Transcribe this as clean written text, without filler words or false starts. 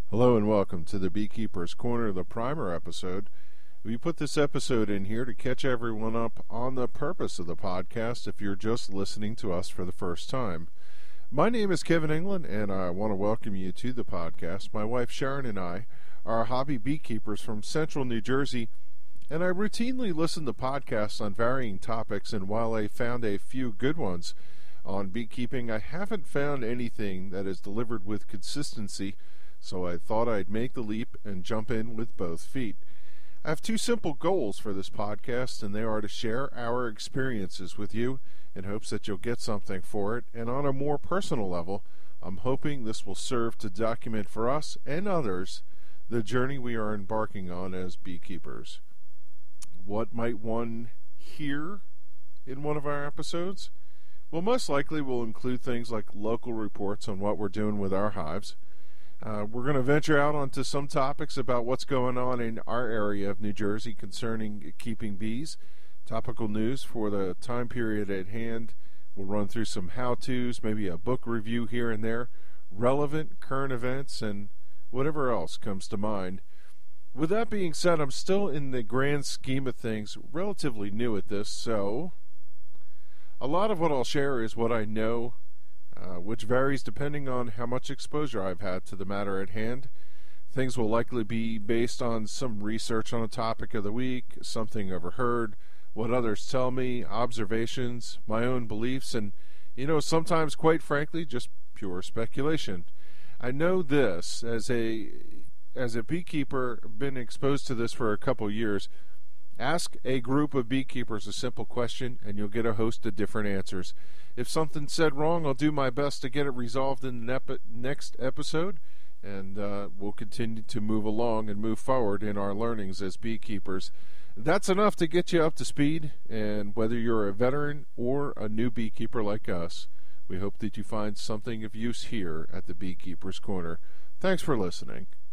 Hello and welcome to the Beekeeper's Corner, the primer episode. We put this episode in here to catch everyone up on the purpose of the podcast if you're just listening to us for the first time. My name is Kevin England, and I want to welcome you to the podcast. My wife Sharon and I are hobby beekeepers from central New Jersey, and I routinely listen to podcasts on varying topics, and while I found a few good ones on beekeeping, I haven't found anything that is delivered with consistency, so I thought I'd make the leap and jump in with both feet. I have two simple goals for this podcast, and they are to share our experiences with you in hopes that you'll get something for it, and on a more personal level, I'm hoping this will serve to document for us and others the journey we are embarking on as beekeepers. What might one hear in one of our episodes? Well, most likely we'll include things like local reports on what we're doing with our hives. We're going to venture out onto some topics about what's going on in our area of New Jersey concerning keeping bees. Topical news for the time period at hand. We'll run through some how-tos, maybe a book review here and there, relevant current events, and whatever else comes to mind. With that being said, I'm still in the grand scheme of things relatively new at this, so a lot of what I'll share is what I know, which varies depending on how much exposure I've had to the matter at hand. Things will likely be based on some research on a topic of the week, something overheard, what others tell me, observations, my own beliefs, and, sometimes, quite frankly, just pure speculation. I know this, as a beekeeper, been exposed to this for a couple years. Ask a group of beekeepers a simple question, and you'll get a host of different answers. If something's said wrong, I'll do my best to get it resolved in the next episode, and we'll continue to move along and move forward in our learnings as beekeepers. That's enough to get you up to speed, and whether you're a veteran or a new beekeeper like us, we hope that you find something of use here at the Beekeeper's Corner. Thanks for listening.